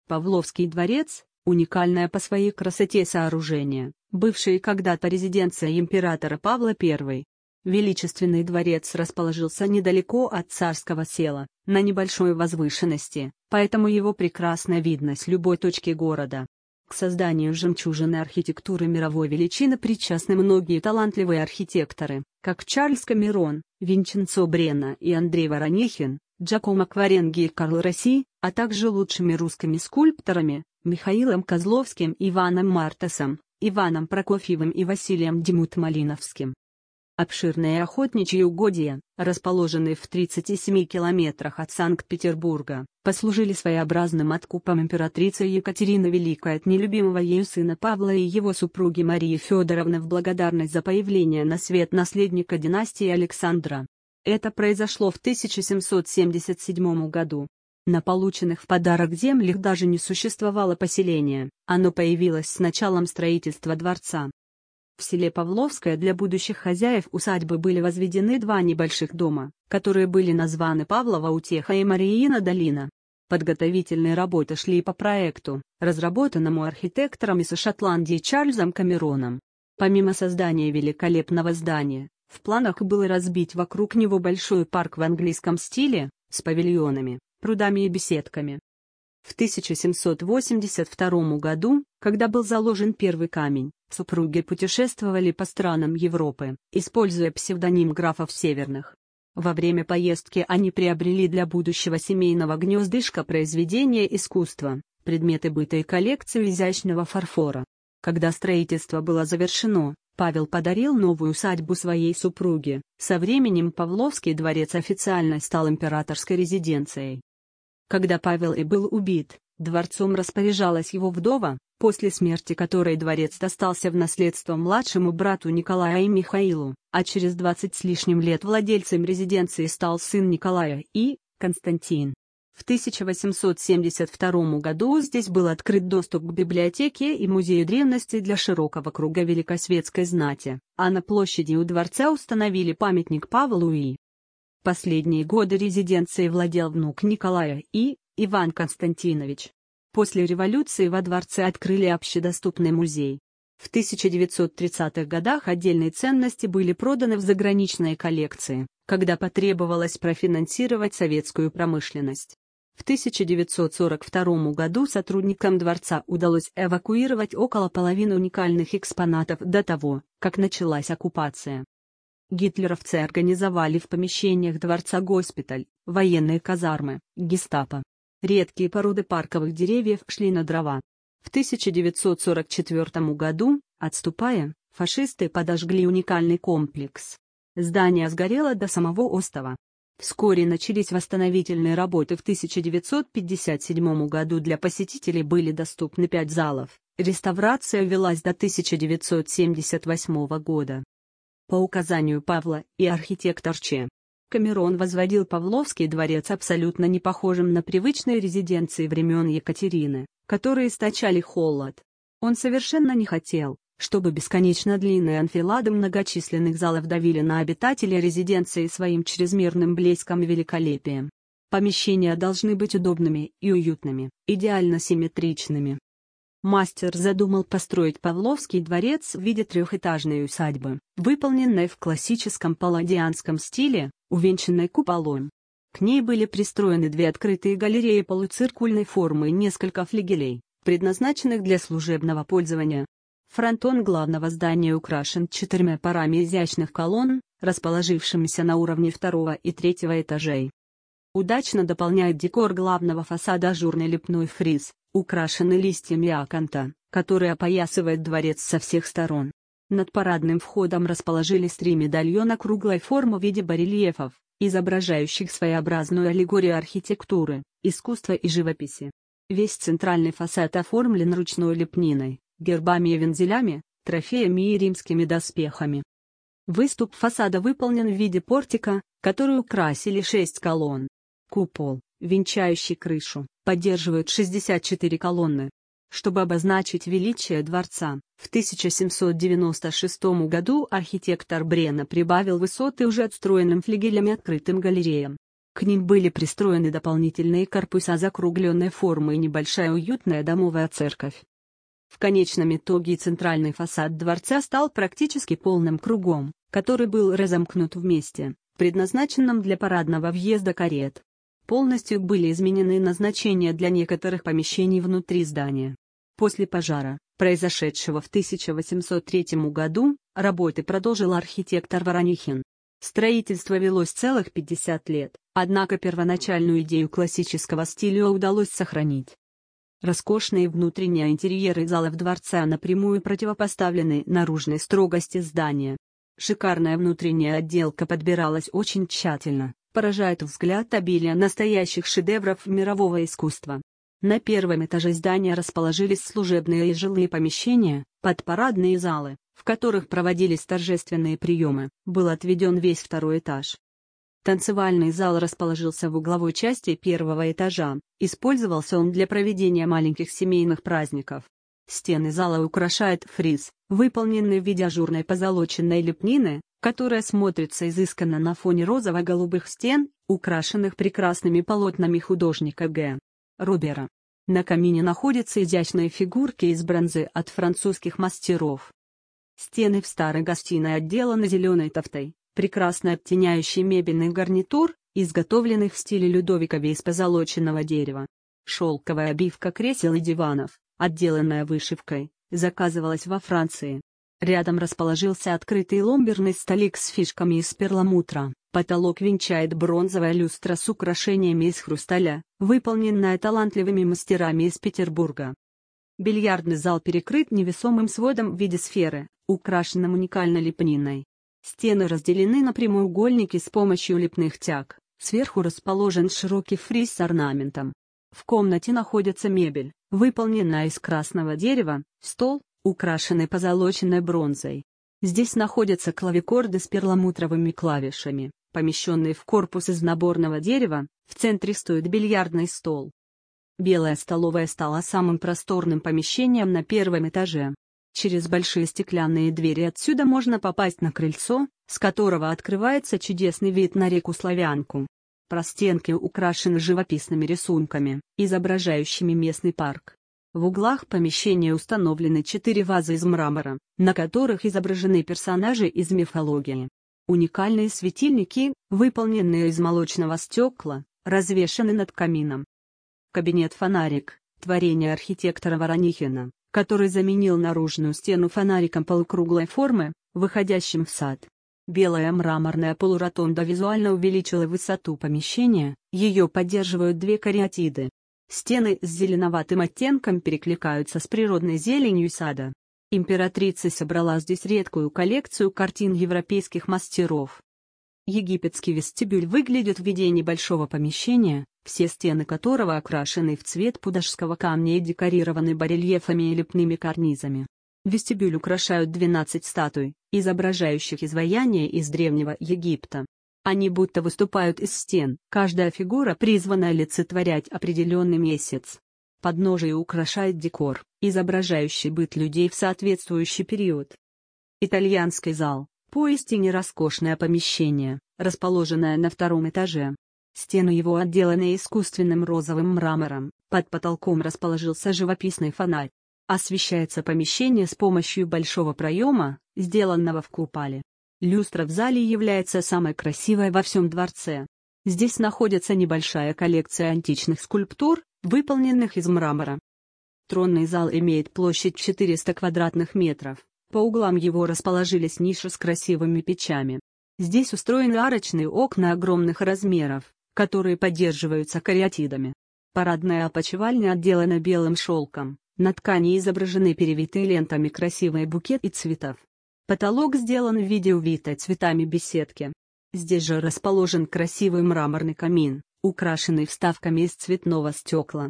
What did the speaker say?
Павловский дворец – уникальное по своей красоте сооружение, бывшее когда-то резиденция императора Павла I. Величественный дворец расположился недалеко от Царского села, на небольшой возвышенности, поэтому его прекрасно видно с любой точки города. К созданию жемчужины архитектуры мировой величины причастны многие талантливые архитекторы, как Чарльз Камерон, Винченцо Бренна и Андрей Воронехин, Джакомо Кваренги и Карл Росси, а также лучшими русскими скульпторами Михаилом Козловским, Иваном Мартесом, Иваном Прокофьевым и Василием Демут-Малиновским. Обширные охотничьи угодья, расположенные в 37 километрах от Санкт-Петербурга, послужили своеобразным откупом императрицы Екатерины Великой от нелюбимого ею сына Павла и его супруги Марии Федоровны в благодарность за появление на свет наследника династии Александра. Это произошло в 1777 году. На полученных в подарок землях даже не существовало поселения, оно появилось с началом строительства дворца. В селе Павловское для будущих хозяев усадьбы были возведены два небольших дома, которые были названы Павлова Утеха и Мариина Долина. Подготовительные работы шли по проекту, разработанному архитектором из Шотландии Чарльзом Камероном. Помимо создания великолепного здания, в планах было разбить вокруг него большой парк в английском стиле, с павильонами, прудами и беседками. В 1782 году, когда был заложен первый камень, супруги путешествовали по странам Европы, используя псевдоним графов Северных. Во время поездки они приобрели для будущего семейного гнездышка произведения искусства, предметы быта и коллекцию изящного фарфора. Когда строительство было завершено, Павел подарил новую усадьбу своей супруге. Со временем Павловский дворец официально стал императорской резиденцией. Когда Павел и был убит, дворцом распоряжалась его вдова, после смерти которой дворец достался в наследство младшему брату Николая и Михаилу, а через 20 с лишним лет владельцем резиденции стал сын Николая и Константин. В 1872 году здесь был открыт доступ к библиотеке и музею древностей для широкого круга великосветской знати, а на площади у дворца установили памятник Павлу И. Последние годы резиденцией владел внук Николая И. Иван Константинович. После революции во дворце открыли общедоступный музей. В 1930-х годах отдельные ценности были проданы в заграничные коллекции, когда потребовалось профинансировать советскую промышленность. В 1942 году сотрудникам дворца удалось эвакуировать около половины уникальных экспонатов до того, как началась оккупация. Гитлеровцы организовали в помещениях дворца госпиталь, военные казармы, гестапо. Редкие породы парковых деревьев шли на дрова. В 1944 году, отступая, фашисты подожгли уникальный комплекс. Здание сгорело до самого остова. Вскоре начались восстановительные работы. В 1957 году для посетителей были доступны 5 залов. Реставрация велась до 1978 года. По указанию Павла и архитектор Ч. Камерон возводил Павловский дворец абсолютно не похожим на привычные резиденции времен Екатерины, которые источали холод. Он совершенно не хотел, чтобы бесконечно длинные анфилады многочисленных залов давили на обитателей резиденции своим чрезмерным блеском и великолепием. Помещения должны быть удобными и уютными, идеально симметричными. Мастер задумал построить Павловский дворец в виде трехэтажной усадьбы, выполненной в классическом палладианском стиле, увенчанной куполом. К ней были пристроены 2 открытые галереи полуциркульной формы и несколько флигелей, предназначенных для служебного пользования. Фронтон главного здания украшен 4 парами изящных колонн, расположившимися на уровне 2 и 3 этажей. Удачно дополняет декор главного фасада ажурный лепной фриз, украшенный листьями аканта, который опоясывает дворец со всех сторон. Над парадным входом расположились 3 медальона круглой формы в виде барельефов, изображающих своеобразную аллегорию архитектуры, искусства и живописи. Весь центральный фасад оформлен ручной лепниной, гербами и вензелями, трофеями и римскими доспехами. Выступ фасада выполнен в виде портика, который украсили 6 колонн. Купол, венчающий крышу, поддерживает 64 колонны. Чтобы обозначить величие дворца, в 1796 году архитектор Бренна прибавил высоты уже отстроенным флигелям и открытым галереям. К К ним были пристроены дополнительные корпуса закругленной формы и небольшая уютная домовая церковь. В конечном итоге центральный фасад дворца стал практически полным кругом, который был разомкнут в месте, предназначенном для парадного въезда карет. Полностью были изменены назначения для некоторых помещений внутри здания. После пожара, произошедшего в 1803 году, работы продолжил архитектор Воронихин. Строительство велось целых 50 лет, однако первоначальную идею классического стиля удалось сохранить. Роскошные внутренние интерьеры залов дворца напрямую противопоставлены наружной строгости здания. Шикарная внутренняя отделка подбиралась очень тщательно, поражает взгляд обилие настоящих шедевров мирового искусства. На первом этаже здания расположились служебные и жилые помещения, подпарадные залы, в которых проводились торжественные приемы, был отведен весь второй этаж. Танцевальный зал расположился в угловой части первого этажа, использовался он для проведения маленьких семейных праздников. Стены зала украшает фриз, выполненный в виде ажурной позолоченной лепнины, которая смотрится изысканно на фоне розово-голубых стен, украшенных прекрасными полотнами художника Г. Робера. На камине находятся изящные фигурки из бронзы от французских мастеров. Стены в старой гостиной отделаны зеленой тафтой, прекрасно оттеняющий мебельный гарнитур, изготовленный в стиле Людовикове из позолоченного дерева. Шелковая обивка кресел и диванов, отделанная вышивкой, заказывалась во Франции. Рядом расположился открытый ломберный столик с фишками из перламутра, потолок венчает бронзовая люстра с украшениями из хрусталя, выполненная талантливыми мастерами из Петербурга. Бильярдный зал перекрыт невесомым сводом в виде сферы, украшенным уникальной лепниной. Стены разделены на прямоугольники с помощью лепных тяг, сверху расположен широкий фриз с орнаментом. В комнате находится мебель, выполненная из красного дерева, стол, украшенный позолоченной бронзой. Здесь находятся клавикорды с перламутровыми клавишами, помещенные в корпус из наборного дерева, в центре стоит бильярдный стол. Белая столовая стала самым просторным помещением на первом этаже. Через большие стеклянные двери отсюда можно попасть на крыльцо, с которого открывается чудесный вид на реку Славянку. Простенки украшены живописными рисунками, изображающими местный парк. В углах помещения установлены 4 вазы из мрамора, на которых изображены персонажи из мифологии. Уникальные светильники, выполненные из молочного стекла, развешаны над камином. Кабинет-фонарик, творение архитектора Воронихина, который заменил наружную стену фонариком полукруглой формы, выходящим в сад. Белая мраморная полуротонда визуально увеличила высоту помещения, ее поддерживают 2 кариатиды. Стены с зеленоватым оттенком перекликаются с природной зеленью сада. Императрица собрала здесь редкую коллекцию картин европейских мастеров. Египетский вестибюль выглядит в виде небольшого помещения, все стены которого окрашены в цвет пудожского камня и декорированы барельефами и лепными карнизами. Вестибюль украшают 12 статуй, изображающих изваяния из Древнего Египта. Они будто выступают из стен, каждая фигура призвана олицетворять определенный месяц. Подножие украшает декор, изображающий быт людей в соответствующий период. Итальянский зал, поистине роскошное помещение, расположенное на 2-м этаже. Стены его отделаны искусственным розовым мрамором, под потолком расположился живописный фонарь. Освещается помещение с помощью большого проема, сделанного в куполе. Люстра в зале является самой красивой во всем дворце. Здесь находится небольшая коллекция античных скульптур, выполненных из мрамора. Тронный зал имеет площадь 400 квадратных метров, по углам его расположились ниши с красивыми печами. Здесь устроены арочные окна огромных размеров, которые поддерживаются кариатидами. Парадная опочивальня отделана белым шелком, на ткани изображены перевитые лентами красивые букеты цветов. Потолок сделан в виде увитой цветами беседки. Здесь же расположен красивый мраморный камин, украшенный вставками из цветного стекла.